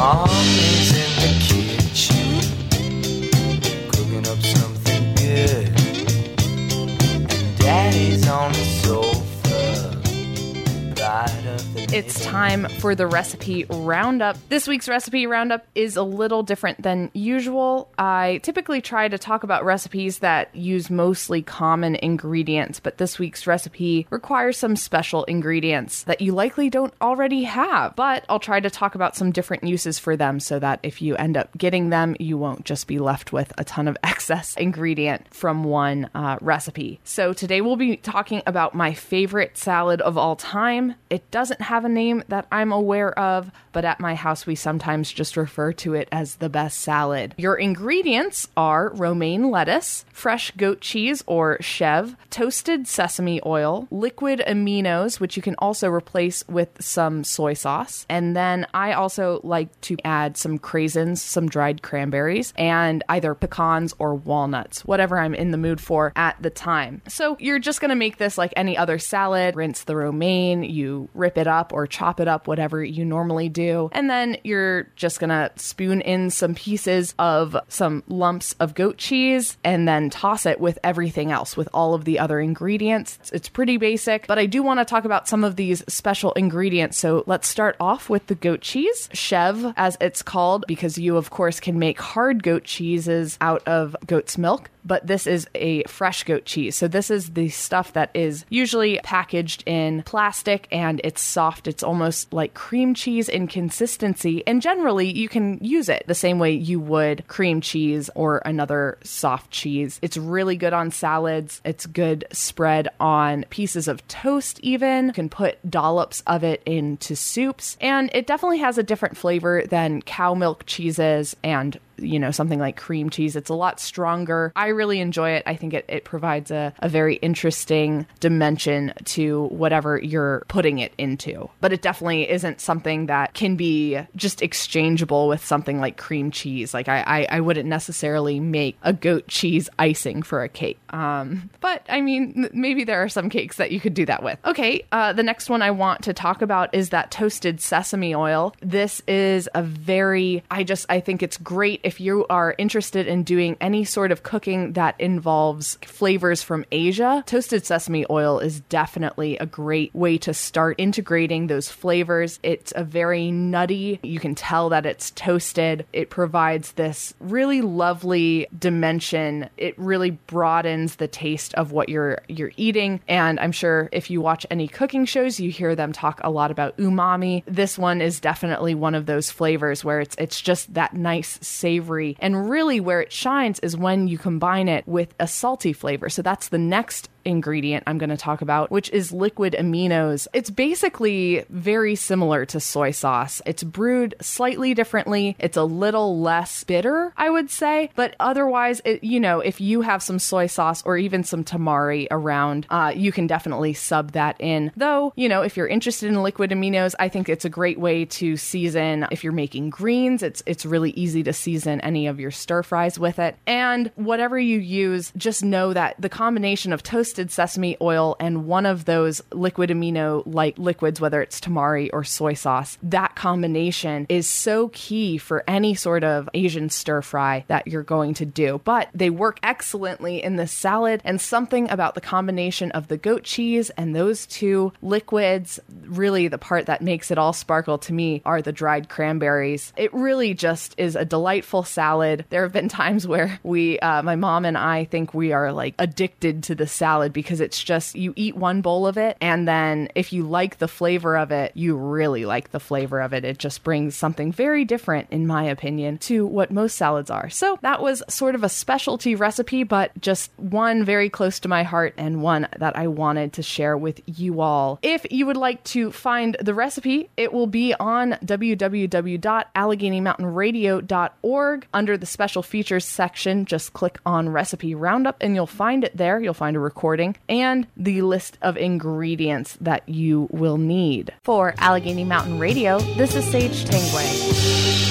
Mommy's in the kitchen, cooking up something good, and Daddy's on the sofa. It's time for the recipe roundup. This week's recipe roundup is a little different than usual. I typically try to talk about recipes that use mostly common ingredients, but this week's recipe requires some special ingredients that you likely don't already have. But I'll try to talk about some different uses for them so that if you end up getting them, you won't just be left with a ton of excess ingredient from one recipe. So today we'll be talking about my favorite salad of all time. It doesn't have a name that I'm aware of, but at my house we sometimes just refer to it as the best salad. Your ingredients are romaine lettuce, fresh goat cheese or chev, toasted sesame oil, liquid aminos, which you can also replace with some soy sauce, and then I also like to add some craisins, some dried cranberries, and either pecans or walnuts, whatever I'm in the mood for at the time. So you're just going to make this like any other salad. Rinse the romaine, you rip it up or chop it up, whatever you normally do. And then you're just gonna spoon in some pieces of some lumps of goat cheese and then toss it with everything else, with all of the other ingredients. It's pretty basic, but I do want to talk about some of these special ingredients. So let's start off with the goat cheese, chev as it's called, because you of course can make hard goat cheeses out of goat's milk, but this is a fresh goat cheese. So this is the stuff that is usually packaged in plastic and it's soft. It's almost like cream cheese in consistency. And generally you can use it the same way you would cream cheese or another soft cheese. It's really good on salads. It's good spread on pieces of toast even. You can put dollops of it into soups. And it definitely has a different flavor than cow milk cheeses and something like cream cheese. It's a lot stronger. I really enjoy it. I think it provides a very interesting dimension to whatever you're putting it into. But it definitely isn't something that can be just exchangeable with something like cream cheese. Like I wouldn't necessarily make a goat cheese icing for a cake. But I mean, maybe there are some cakes that you could do that with. Okay, the next one I want to talk about is that toasted sesame oil. This is I think it's great if you are interested in doing any sort of cooking that involves flavors from Asia. Toasted sesame oil is definitely a great way to start integrating those flavors. It's a very nutty, you can tell that it's toasted. It provides this really lovely dimension. It really broadens the taste of what you're eating. And I'm sure if you watch any cooking shows, you hear them talk a lot about umami. This one is definitely one of those flavors where it's just that nice savory, and really where it shines is when you combine it with a salty flavor. So that's the next ingredient I'm going to talk about, which is liquid aminos. It's basically very similar to soy sauce. It's brewed slightly differently. It's a little less bitter, I would say, but otherwise, if you have some soy sauce or even some tamari around, you can definitely sub that in. Though, if you're interested in liquid aminos, I think it's a great way to season. If you're making greens, it's really easy to season any of your stir fries with it. And whatever you use, just know that the combination of toasted sesame oil and one of those liquid amino like liquids, whether it's tamari or soy sauce, that combination is so key for any sort of Asian stir fry that you're going to do. But they work excellently in this salad, and something about the combination of the goat cheese and those two liquids, really the part that makes it all sparkle to me are the dried cranberries. It really just is a delightful salad. There have been times where my mom and I think we are like addicted to the salad because it's just, you eat one bowl of it, and then if you like the flavor of it, you really like the flavor of it. It just brings something very different, in my opinion, to what most salads are. So that was sort of a specialty recipe, but just one very close to my heart and one that I wanted to share with you all. If you would like to find the recipe, it will be on www.AlleghenyMountainRadio.org under the special features section. Just click on Recipe Roundup and you'll find it there. You'll find a recording and the list of ingredients that you will need. For Allegheny Mountain Radio, this is Sage Tangway.